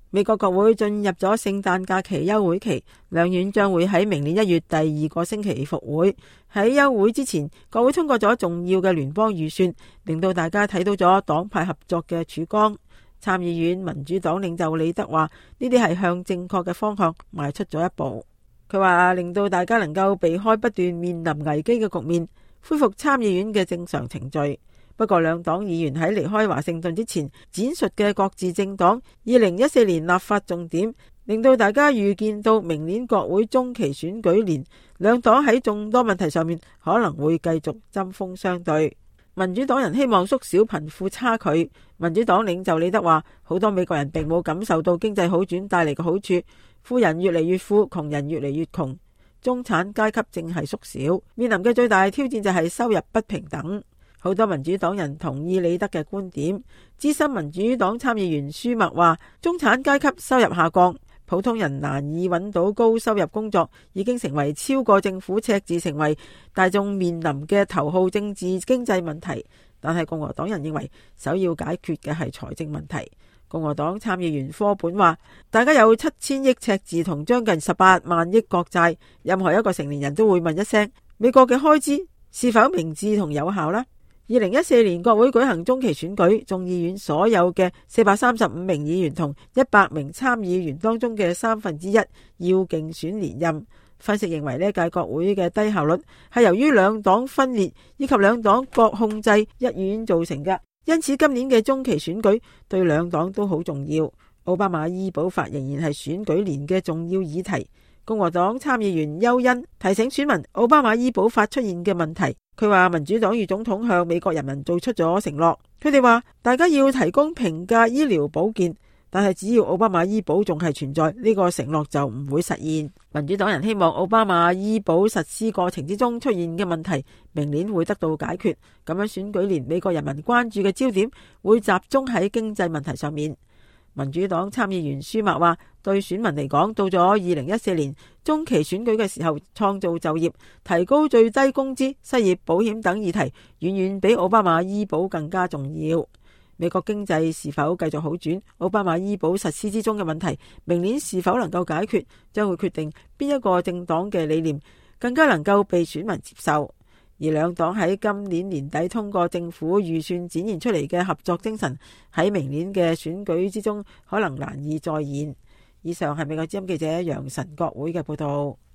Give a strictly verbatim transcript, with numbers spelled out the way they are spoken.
美國國會進入咗聖誕假期休會期，兩院將會喺明年一月第二個星期復會。喺休會之前，國會通過咗重要嘅聯邦預算，令到大家睇到咗黨派合作嘅曙光。參議院民主黨領袖李德話：呢啲係向正確嘅方向邁出咗一步。佢話令到大家能夠避開不斷面臨危機嘅局面，恢復參議院嘅正常程序。不過兩黨議員喺離開華盛頓之前闡述嘅各自政黨二零一四年立法重點，令到大家預見到明年國會中期選舉年，兩黨喺眾多問題上面可能會繼續針鋒相對。民主黨人希望縮小貧富差距。民主黨領袖李德話：好多美國人並冇感受到經濟好轉帶嚟嘅好處，富人越嚟越富，窮人越嚟越窮，中產階級正係縮小，面臨嘅最大挑戰就係收入不平等。好多民主黨人同意李德嘅觀點。資深民主黨參議員舒默話：中產階級收入下降，普通人難以揾到高收入工作，已經成為超過政府赤字，成為大眾面臨嘅頭號政治經濟問題。但係共和黨人認為首要解決嘅係財政問題。共和黨參議員科本話：大家有七千億赤字同將近十八萬億國債，任何一個成年人都會問一聲：美國嘅開支是否明智同有效呢？二零一四年國會舉行中期選舉，眾議院所有嘅四百三十五名議員同一百名參議員當中嘅三分之一要競選連任。分析認為呢屆國會嘅低效率係由於兩黨分裂以及兩黨各控制一院造成嘅，因此今年嘅中期選舉對兩黨都好重要。奧巴馬醫保法仍然係選舉年嘅重要議題。共和黨參議員休恩提醒選民奧巴馬醫保法出現嘅問題。佢話民主黨與總統向美國人民做出咗承諾，佢哋話大家要提供平價醫療保健，但係只要奧巴馬醫保仲係存在，呢個承諾就唔會實現。民主黨人希望奧巴馬醫保實施過程之中出現嘅問題明年會得到解決，咁樣選舉年美國人民關注嘅焦點會集中喺經濟問題上面。民主黨參議員舒默話：對選民嚟講，到咗二零一四年中期選舉嘅時候，創造就業、提高最低工資、失業保險等議題，遠遠比奧巴馬醫保更加重要。美國經濟是否繼續好轉，奧巴馬醫保實施之中嘅問題，明年是否能夠解決，將會決定邊一個政黨嘅理念更加能夠被選民接受。而兩黨喺今年年底通過政府預算展現出嚟嘅合作精神，喺明年嘅選舉之中可能難以再現。以上係美國之音記者楊晨國會嘅報道。